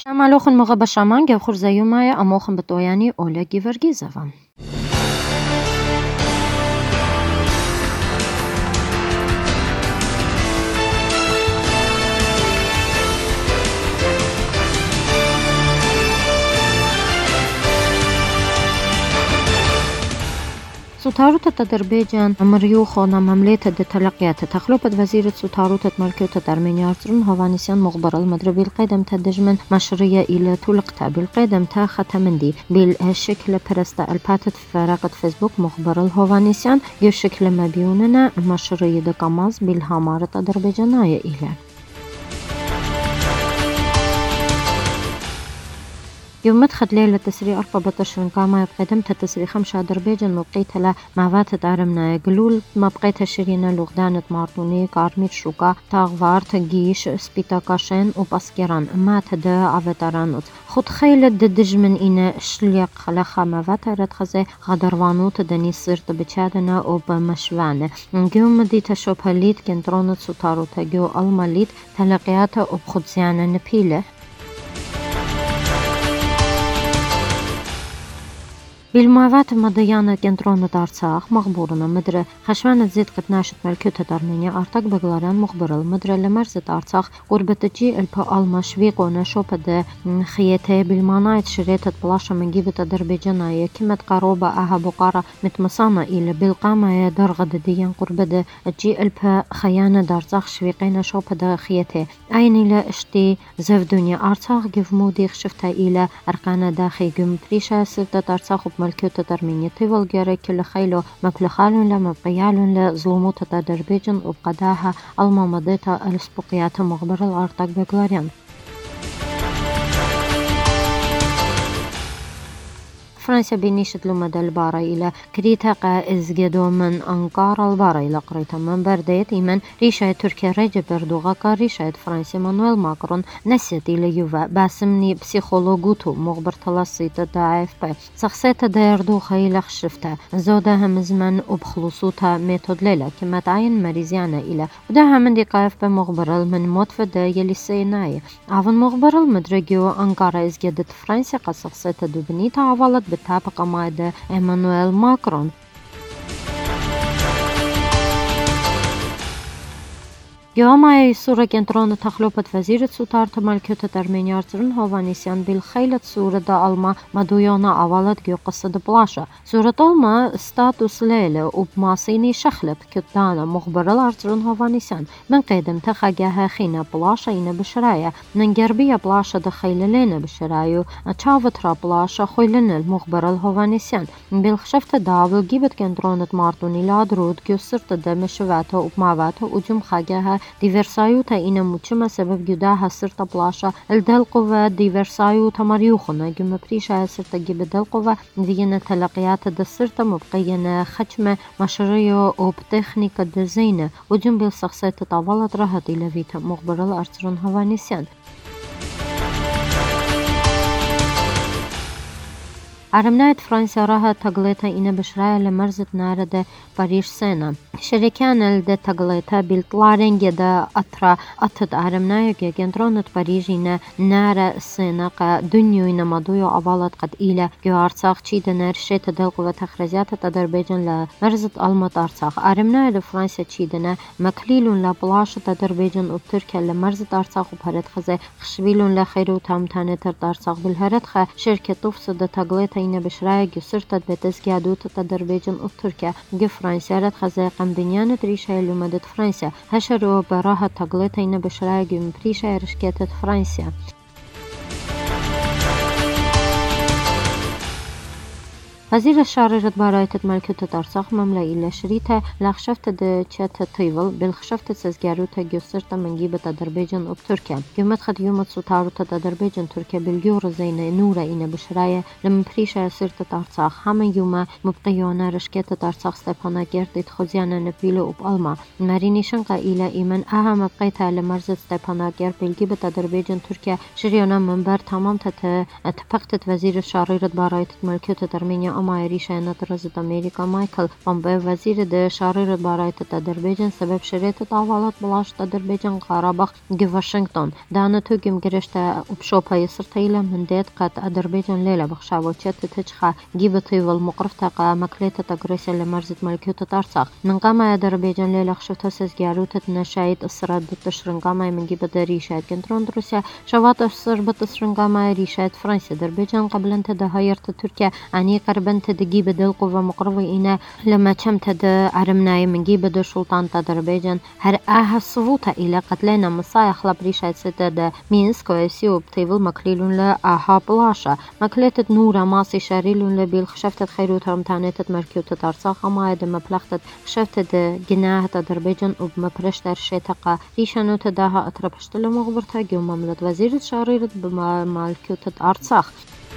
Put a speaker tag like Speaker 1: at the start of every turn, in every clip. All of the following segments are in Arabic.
Speaker 1: Մալոխն մողաբաշաման գևխուր զայումայ ամոխն բտոյանի Օլյա Գիվերգիզովա։ سوتاروت أذربيجان مريوخونا مملكة التلقيات تخلوبت وزيرة سوتاروت ملكية أرمينيا أرسلون هوانيسيان مخبر المدربي القدم تدجمن مشروعية إلى تلقتا بالقدم تا ختمندي بالشكل برستا الباتت فرقة فيسبوك مخبر الهوانيسيان يشكل مبيوننا مشروعية دقماز بالهامارة أذربيجانية إلى يوم مدخل ليلة تسري 14 قامة بقدم تسري 5 أذربيجان مبقيت لا معوات تعرمنا قلول مبقيت شرينا لغدانة مارتوني كارميت شوكا تاغوار تجيش سبيتاكاشين وباسكيران ما تدا عفترانوت خود خيلة ددج من إنا شليق خلخا معوات ردخزي غدروانو تدني صرت بچادنا وبمشوانة نجوم دي تشوبهاليت كنترونت سوتارو تجو الماليت تلقيات وبخدزيانا نبيله بالمعوات مضيانة كنترونة أرصاخ مغبورنا مدرة خشوانة زيد قتناشت ملكوتة أرمينيا أرتاق بغلاران مخبر المدرة لمرزة أرصاخ قربة جي البا ألما شويقونا شوبة خياتي بالمانايت شريتة بلاشة من جيبة أذربيجانية كمت قروبة أها بقارة متمصانة إلى بالقامة درغد ديان قربة جي البا خيانة دارزاخ شويقينا شوبة خياتي أين إلى اشتي زف دنيا أرصاخ جف موديخ شفتها إلى أرقانا داخي قم بريشة سلطة أرصاخ ملكوتة أرمينيا طوال جاري كل خيلو مبلخالون لمبقيالون لظلموتة أذربيجان وبقداها ألما مضيتها السبقيات مغبر الأرتاق بغلاريان فرنسا بنيشت لمدى البارة إلى كريتا إزجدو من أنقرة البارة إلى قريتا من برديت إيمن ريشة تركيا رجب أردوغا ريشة فرنسا مانويل ماكرون نسيت إلى يوفا باسمني بسيخولوجوتو مغبر تلصيت داعف با سخصيتا دايردوغا إلى خشفتا زودها مزمن وبخلصوتها ميتود ليلة كما تعين مريزيانا إلى وداها من دي قايف بمغبر من موتفدا يلي سيناي عفن مغبر المدرجيو أنقرة إزجدت فرنسا قد سخصيتا دوبنيتا عوالت بالطابقة مع إيمانويل ماكرون يوم صورة كنترونة تخلوبة وزيرة سوتارة ملكوتة أرمينيا أرسلون هوانيسيان بالخيلة صورة دا ألما مدويونا عوالت جو قصة بلاشة صورة ألما ستاتوس ليلة وبماسيني شخلب كتانا مخبر الأرسلون هوانيسيان من قدم تخاقاها خينا بلاشة إنا بشرايا من جربية بلاشة دخيلة لنا بشرايو تشافترا بلاشة خويلنا المخبر الهوانيسيان بالخشفة داول جيبت كنترونة مارتوني لادرود جو سرت دمشواتا وبمعواتا وجم خاقاها ديفرسايوتا إنا مجمع سبب جداها سرطة بلاشة الدلقوة ديفرسايوتا مريوخنا جمع بريشة سرطة جيب الدلقوة دينا تلقيات دا سرطة مبقينا خجمة مشروع وبتخنيك دزينة وجنب الشخصية تطاولت رهت إلى فيتا مخبر الأرسلون هوانيسيان عرمنايت فرنسا راها تقليتا إنا بشرايا لمرزة نارد باريش سينا شركان الدا تقليتا بالطلارنجي دا أطرا أطد عرمنايا جنترونة باريجينا نار سينا قا دنيو إنا مضويو عبالت قد إيلا جو أرساق چيدا نارشيتا دلقوة تخرجات أذربيجان لمرزة ألمت أرساق عرمنايا لفرنسا چيدنا مكليلون لبلاشة أذربيجان وبتركيا لمرزة أرساق وبهرد خزي خشبيلون لخيرو تامتانة ترد أرساق بالهرد خا شركة تفصد تقليتا إنا بشرايا جسرتت بتزكيادوت أذربيجان وتركيا جو فرنسا رد خزي قمدنيانة ريشا لمدة فرنسا هشروا براها تقليتا إنا بشرايا جو مبريشا رشكيتت فرنسا وزير الشارجة براية ملكوتة أرساق مملا إلى شريطة لخشفت دچات طيول بالخشفت سزجاروتا جسرتا من جيبة أذربيجان وبتركيا يومت خد يومت سوتاروتا أذربيجان تركيا بالجور زينة نورة إنا بشراية لما بريشة سرطة أرساق همن يوما مبقيونا رشكيتة أرساق ستيبانا جيرتت خزيانا نبيلو وبألما ماريني شنقا إلى إيمن أها مبقيتها لمرزة ستيبانا جير بالجيبة أذربيجان تركيا شريونا منبر تمام تتفقتت وزير الشارجة براية ملكوتة أرمينيا أماي ريشانا ترزت أمريكا مايكل بومبيو وزير د شارير بارايت أذربيجان سبب شريط عوالات بلاش أذربيجان قراباخ جي واشنطن دانا توجم جرشتا وبشوبا يسرتيلا من ديت قد أذربيجان ليلة بخشاوتشت تجخا جيبتي والمقرفتا قا مكليتا تقريسا لمرزت ملكيوتا تارساخ من قاما أذربيجان ليلة خشوتا سزجاروتا نشايد السراد تشرنقاما من جيبتا ريشاد كنترون روسيا شوات السربت تشرنقاما ريشاد فرنسا أذربيجان قبل أن تدهيرت تركيا أني قربن تدقيب دلقوا ومقربي إنا لما تشمت د عرمناي من جيب د سلطان أذربيجان هر الصوت إلى قتلنا مصايخ لبريشات ستة مينسك ويسيو بتيفل مكليلون لا بلاشا مكليتة نورا ماسي شاريلون لبيل خشفتت خيروت رمتانيتت مركيوتة تارساخ ما يد مبلغتت خشفتت جناهة أذربيجان وبمبرشت رشيتقا ريشانو تداها أتربشت لمغبرتا جو مملت وزيرة شاريرت بمالكيوتة أرساخ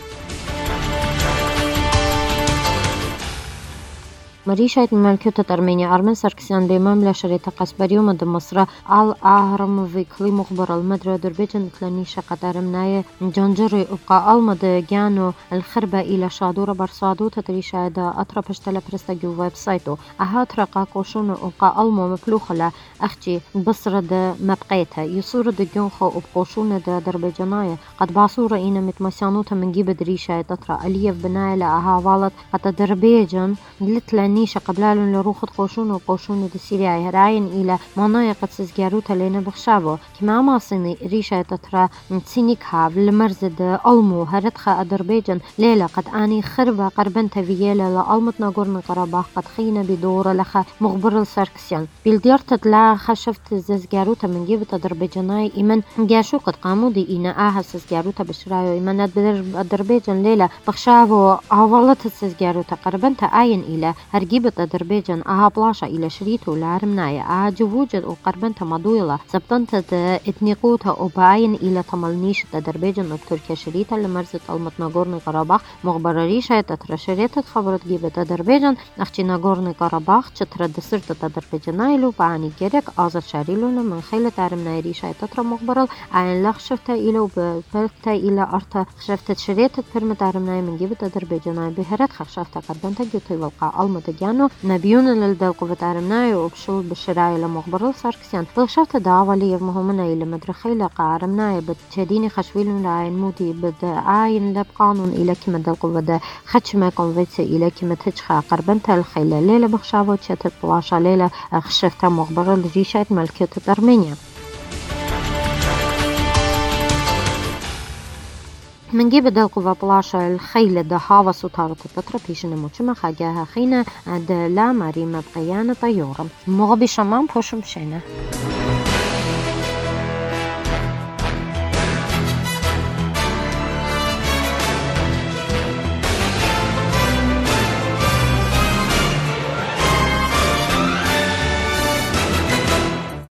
Speaker 1: مريشايت مملكة أرمينيا أرمن ساركسيان بمملة شريطة قسبريوم د مصر الأهرم في كلي مخبر المدرة دربيجن تلانيشا قدر منايا جانجري أبقى المد جانو الخربة إلى شادورة برصادو تدريشا دا أطربش تلبرستجو ويب سايتو أهات رقا قوشون أبقى المو مفلوخلا أختي بصر دا مبقيتها يصور دا جنخو أبقوشون دا دربيجنايا قد باصورة إنا متمسيانوتا من جيب دريشا تطرا أليف بنايا لأها والد قد دربيجن لتلانيشا قبلالون لروخت قوشون وقوشون دا سيريا هراين إلى منايا قد سزجاروتا لينا بخشابو كما ماصيني ريشا تطرا تسينيكها بالمرزد ألمو هردخا أذربيجان ليلة قد آني خربة قربن تفييلا لألمت ناغورن قراباخ قد خينا بدورة لخا مغبر الساركسيان بيلديرتت لا خشفت ززجاروتا من جيبت أذربيجاناي إيمن جاشو قد قامو دي إنا سزجاروتا بشرايو إيمن أذربيجان ليلة بخشابو عوالت سزجاروتا قربن تآين إلى هرجيبت أذربيجان بلاشا إلى شريتو لارمنايا جووجد وقربن تمضويلا زبطنت اتنيقوتا وباين إلى تملنيش أذربيجان وتركيا شريتا لمرزت ألمت ناغورني قراباخ مغبر ريشا تترى شريتت خبرت جيبت أذربيجان أختي ناغورني قراباخ تترى دسرت أذربيجانايلو بعاني جيرك آزاد شاريلونا من خيلة عرمناي ريشا تترى مغبرل عين لخ شفتا إلى وبفلتا إلى أرتا شفتت شريتت فرمت عرمناي من جيبت أذربيجاناي بهرت خشفتا قربن تجوتي والقا ألمت جانو نبيون للدلقو بتعرمناي وبشول بالشراي لمغبرل ساركسيان بلشفت دعوالي مهمنا إلى مدرخيلة قارمناي بتشديني خشويلون لعين مودي بدا عين لبقانون إلى كما دلقو بدا خدشما كونفيتسي إلى كما تجخا قربنتا الخيلة ليلة بخشابو تشتت بلاشا ليلة خشفتا مغبرل ريشات ملكية أرمينيا من جيب دلقو بلاشا الخيلة دا هاوا سوتارو تترى بيشن موچما خاجاها خينا دا لا مريم بقيانة طيورم مغبي شمام بوشم شينا